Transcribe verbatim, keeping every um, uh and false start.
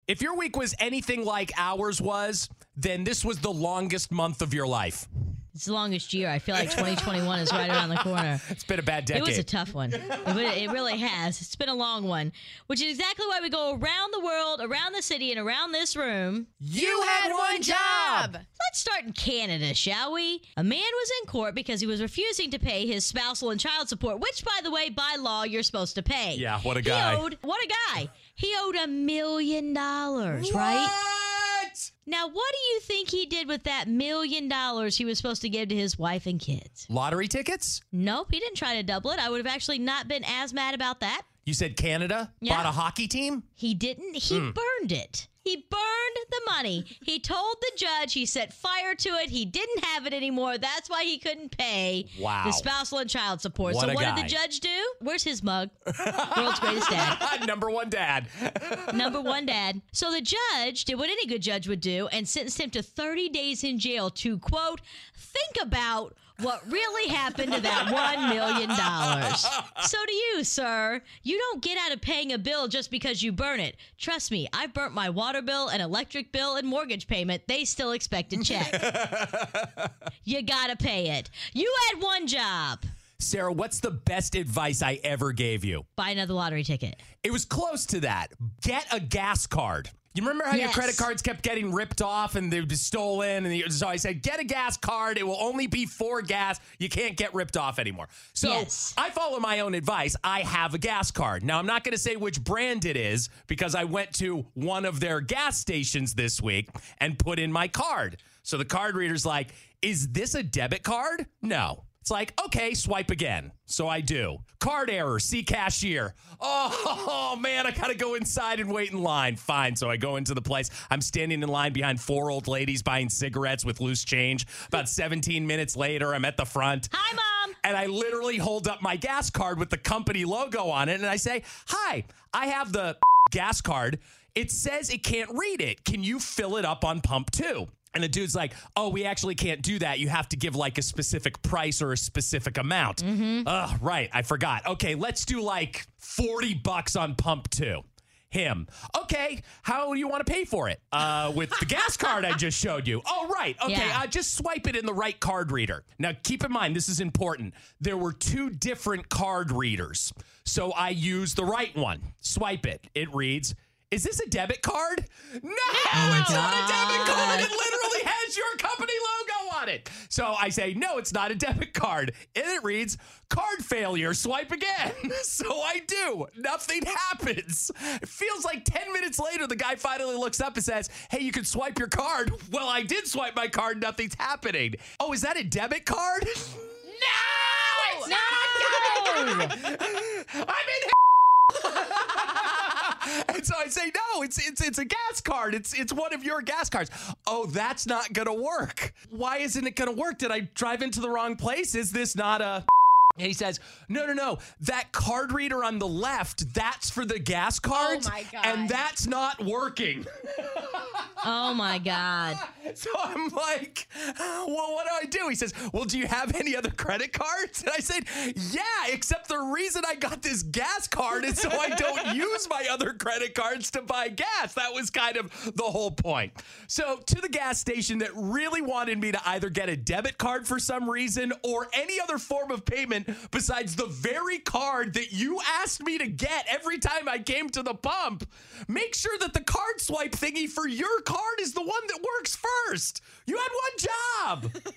If your week was anything like ours was, then this was the longest month of your life. It's the longest year. I feel like twenty twenty-one is right around the corner. It's been a bad decade. It was a tough one. It, it really has. It's been a long one, which is exactly why we go around the world, around the city, and around this room. You had one job! Let's start in Canada, shall we? A man was in court because he was refusing to pay his spousal and child support, which, by the way, by law, you're supposed to pay. Yeah, what a guy. He owed, what a guy. He owed a million dollars, What? right? Now, what do you think he did with that million dollars he was supposed to give to his wife and kids? Lottery tickets? Nope, he didn't try to double it. I would have actually not been as mad about that. You said Canada Yeah. bought a hockey team? He didn't. He Hmm. burned it. He burned the money. He told the judge, he set fire to it. He didn't have it anymore. That's why he couldn't pay Wow. the spousal and child support. What so a what guy. did the judge do? Where's his mug? World's greatest dad. Number one dad. Number one dad. So the judge did what any good judge would do and sentenced him to thirty days in jail to, quote, think about what really happened to that one million dollars. So to you, sir, you don't get out of paying a bill just because you burn it. Trust me, I burnt my water bill and electric bill and mortgage payment. They still expect a check. You gotta pay it. You had one job. Sarah, what's the best advice I ever gave you? Buy another lottery ticket. It was close to that. Get a gas card. You remember how your Yes. credit cards kept getting ripped off and they were stolen? And the, so I said, get a gas card. It will only be for gas. You can't get ripped off anymore. So Yes. I follow my own advice. I have a gas card. Now, I'm not going to say which brand it is because I went to one of their gas stations this week and put in my card. So the card reader's like, is this a debit card? No. It's like, okay, swipe again. So I do. Card error, see cashier. Oh, man, I got to go inside and wait in line. Fine. So I go into the place. I'm standing in line behind four old ladies buying cigarettes with loose change. About seventeen minutes later, I'm at the front. Hi, Mom. And I literally hold up my gas card with the company logo on it. And I say, hi, I have the gas card. It says it can't read it. Can you fill it up on pump two? And the dude's like, oh, we actually can't do that. You have to give like a specific price or a specific amount. Mm-hmm. Ugh, right. I forgot. Okay, let's do like forty bucks on pump two. Him. Okay, how do you want to pay for it? Uh, with the gas card I just showed you. Oh, right. Okay, Yeah. uh, just swipe it in the right card reader. Now, keep in mind, this is important. There were two different card readers. So I use the right one. Swipe it. It reads, is this a debit card? No, Oh it's not a debit card. God. It literally has your company logo on it. So I say, no, it's not a debit card. And it reads, card failure, swipe again. So I do. Nothing happens. It feels like ten minutes later, the guy finally looks up and says, hey, you can swipe your card. Well, I did swipe my card. Nothing's happening. Oh, is that a debit card? No, it's No. not a debit card. I'm in And so I say, no, it's it's it's a gas card. It's it's one of your gas cards. Oh, that's not gonna work. Why isn't it gonna work? Did I drive into the wrong place? Is this not a... And he says, no, no, no. That card reader on the left, that's for the gas cards. Oh, my God. And that's not working. Oh, my God. So I'm like, well, what do I do? He says, well, do you have any other credit cards? And I said, yeah, except the reason I got this gas card is so I don't use my other credit cards to buy gas. That was kind of the whole point. So to the gas station that really wanted me to either get a debit card for some reason or any other form of payment besides the very card that you asked me to get every time I came to the pump, make sure that the card swipe thingy for your card is the one that works first. You had one job.